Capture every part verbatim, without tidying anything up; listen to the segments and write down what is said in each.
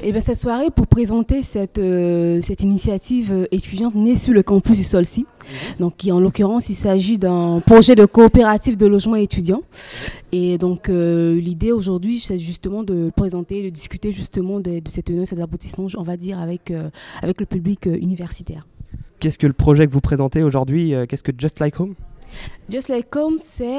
Et bien cette soirée, pour présenter cette, euh, cette initiative euh, étudiante née sur le campus du Solcy, mmh. donc qui en l'occurrence il s'agit d'un projet de coopérative de logement étudiant. Et donc euh, l'idée aujourd'hui c'est justement de présenter, de discuter justement de, de cette tenue, ces aboutissements, on va dire, avec, euh, avec le public euh, universitaire. Qu'est-ce que le projet que vous présentez aujourd'hui, euh, qu'est-ce que Just Like Home ? Just Like Home, c'est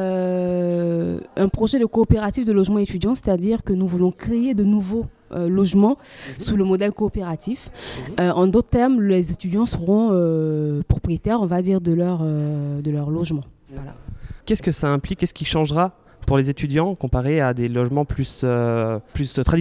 euh, un projet de coopérative de logement étudiant, c'est-à-dire que nous voulons créer de nouveaux euh, logements mmh. sous le modèle coopératif. Mmh. Euh, en d'autres termes, les étudiants seront euh, propriétaires, on va dire, de leur, euh, de leur logement. Mmh. Voilà. Qu'est-ce que ça implique ? Qu'est-ce qui changera pour les étudiants comparé à des logements plus, euh, plus traditionnels ?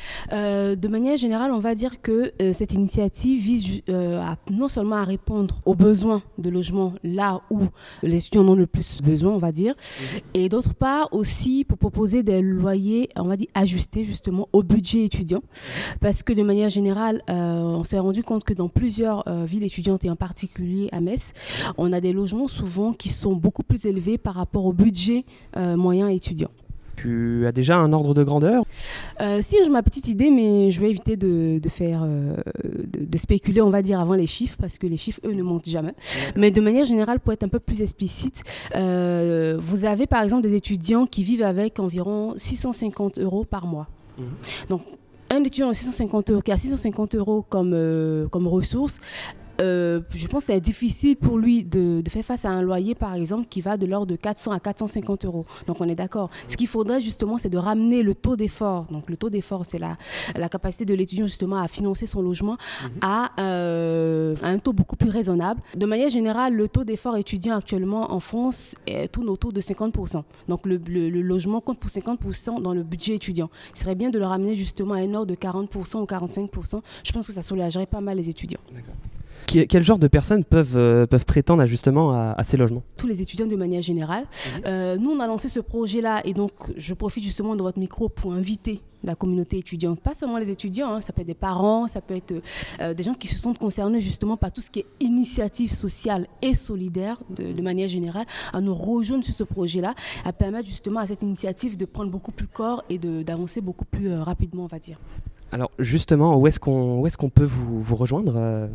Euh, de manière générale, on va dire que euh, cette initiative vise euh, à, non seulement à répondre aux besoins de logement là où les étudiants en ont le plus besoin, on va dire, mmh. et d'autre part aussi pour proposer des loyers, on va dire, ajustés justement au budget étudiant, parce que de manière générale, euh, on s'est rendu compte que dans plusieurs euh, villes étudiantes et en particulier à Metz, on a des logements souvent qui sont beaucoup plus élevés par rapport au budget euh, moyen étudiant. Tu as déjà un ordre de grandeur ? euh, Si, j'ai ma petite idée, mais je vais éviter de, de faire, euh, de, de spéculer, on va dire, avant les chiffres, parce que les chiffres, eux, ne montent jamais. Ouais. Mais de manière générale, pour être un peu plus explicite, euh, vous avez par exemple des étudiants qui vivent avec environ six cent cinquante euros par mois. Mmh. Donc, un étudiant à six cent cinquante euros, qui a six cent cinquante euros comme, euh, comme ressource, Euh, je pense que c'est difficile pour lui de, de faire face à un loyer, par exemple, qui va de l'ordre de quatre cents à quatre cent cinquante euros. Donc, on est d'accord. Ce qu'il faudrait, justement, c'est de ramener le taux d'effort. Donc, le taux d'effort, c'est la, la capacité de l'étudiant, justement, à financer son logement mmh. à, euh, à un taux beaucoup plus raisonnable. De manière générale, le taux d'effort étudiant actuellement en France est tourne autour de cinquante pour cent. Donc, le, le, le logement compte pour cinquante pour cent dans le budget étudiant. Il serait bien de le ramener, justement, à un ordre de quarante pour cent ou quarante-cinq pour cent. Je pense que ça soulagerait pas mal les étudiants. D'accord. Quel genre de personnes peuvent, euh, peuvent prétendre justement à, à ces logements ? Tous les étudiants de manière générale. Mmh. Euh, nous, on a lancé ce projet-là et donc je profite justement de votre micro pour inviter la communauté étudiante, pas seulement les étudiants, hein, ça peut être des parents, ça peut être euh, des gens qui se sentent concernés justement par tout ce qui est initiative sociale et solidaire de, de manière générale, à nous rejoindre sur ce projet-là, à permettre justement à cette initiative de prendre beaucoup plus corps et de, d'avancer beaucoup plus euh, rapidement, on va dire. Alors justement, où est-ce qu'on, où est-ce qu'on peut vous, vous rejoindre euh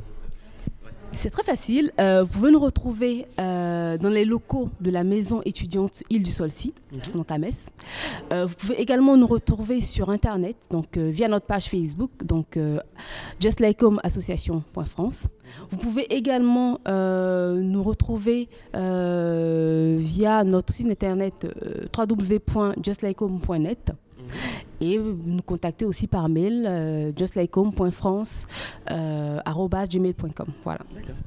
C'est très facile. Euh, vous pouvez nous retrouver euh, dans les locaux de la maison étudiante Île du Solcy, mmh. donc à Metz. Euh, vous pouvez également nous retrouver sur Internet, donc euh, via notre page Facebook, donc euh, Just Like Home association point france. Vous pouvez également euh, nous retrouver euh, via notre site internet euh, w w w point just like home point net. Et nous contacter aussi par mail euh, just like home point france arobase gmail point com. Voilà. D'accord.